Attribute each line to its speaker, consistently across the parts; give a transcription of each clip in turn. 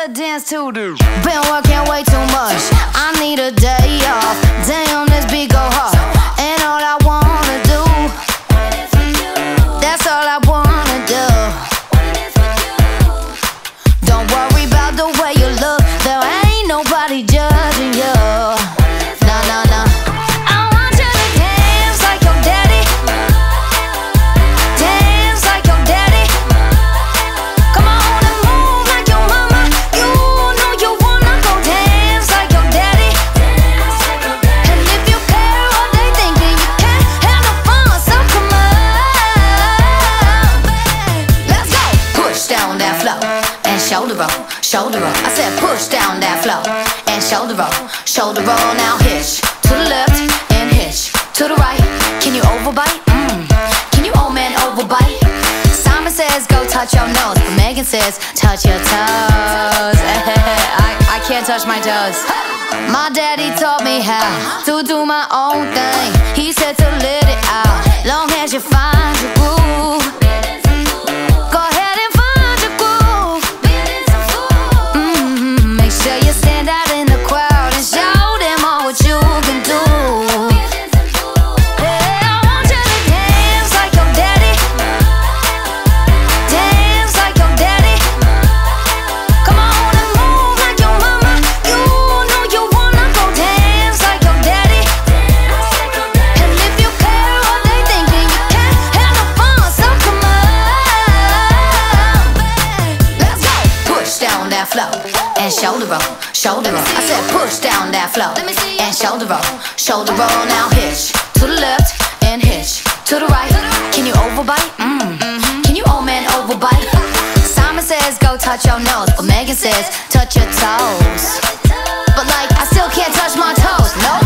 Speaker 1: to dance to the. Been working way too much. I need a day off. Damn, this beat go hard. And all I wanna do, that's all I wanna do. Don't worry about the way you look. There ain't nobody judging you. Nah, nah, nah. I want you to dance like your daddy. Dance like your daddy. Come on and move like your mama. You know you wanna go dance like your daddy. And if you care what they thinking, you can't have no fun, so come on. Let's go. Push down that floor and shoulder roll, shoulder roll. I said push down that floor and shoulder roll, shoulder roll. Now hitch to the left and hitch to the right. Can you overbite? Can you old man overbite? Simon says go touch your nose, but Megan says touch your toes. I can't touch my toes. My daddy taught me how to do my own thing. He said to let it out, long as you find your groove. Go ahead and find your groove. Make sure you stand out in the crowd and show them all what you can do. Yeah, I want you to dance like your daddy. Dance like your daddy. Come on and move like your mama. You know you wanna go dance like your daddy. And if you care what they thinking, you can't have no fun, so come on. Let's go. Push down that floor and shoulder roll, shoulder roll. I said push down that floor and shoulder roll, shoulder roll. Now hitch to the left and hitch to the right. Can you overbite? Can you old man overbite? Simon says go touch your nose, but Megan says touch your toes. But like I still can't touch my toes. Nope.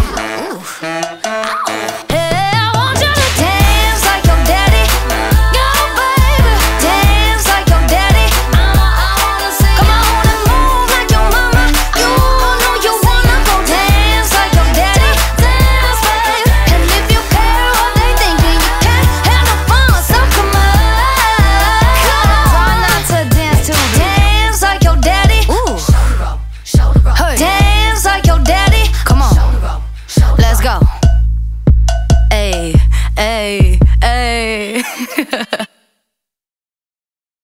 Speaker 1: Yeah, I want you to dance like your daddy. Go baby, dance like your daddy. Come on and move like your mama. You know you wanna go dance like your daddy. Dance, baby. And if you care what they thinking, you can't have no fun, so come on. Try not to dance to dance like your daddy. Shoulder roll. Hey. Dance like your daddy. Come on, let's go. Ay, ay, ay.